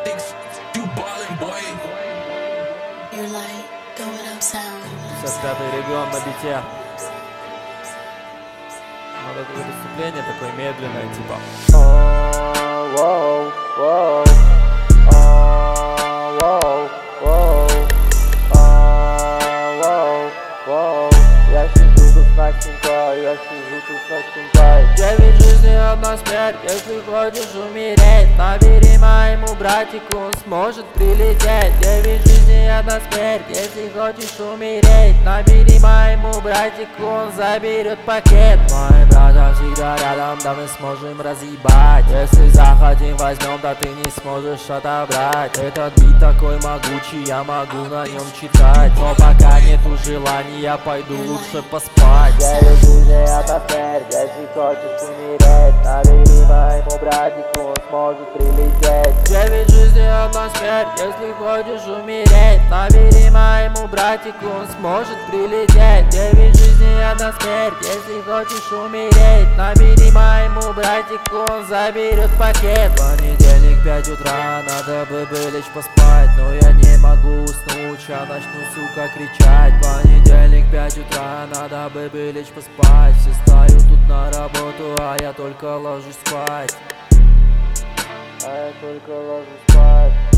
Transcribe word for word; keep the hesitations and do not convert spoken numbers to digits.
шестьдесят пятый регион на бите. Вот это выступление такое медленное, типа. Я сижу тут с Настенькой, я сижу тут с Настенькой. Девять жизней, одна смерть, если хочешь умереть, набери моему братику, он сможет прилететь. Девять жизней, одна смерть, если хочешь умереть, набери моему братику, он заберет пакет. Мои братья всегда рядом, да мы сможем разъебать. Если захотим, возьмем, да ты не сможешь отобрать. Этот бит такой могучий, я могу на нем читать, но пока нету желания, пойду лучше поспать. Девять жизней, одна смерть, если хочешь умереть, набери моему братику, он сможет прилететь. Девять жизней, одна смерть, если хочешь умереть, набери моему братику, он сможет прилететь. Девять жизней, одна смерть, если хочешь умереть, набери моему братику, он заберет пакет. Понедельник, пять утра, надо бы бы лечь поспать, но я не могу уснуть, я начну, сука, кричать. Понедельник, пять утра, надо бы бы лечь поспать. Все встают тут на работу, а я только ложусь спать. А я только ложусь спать.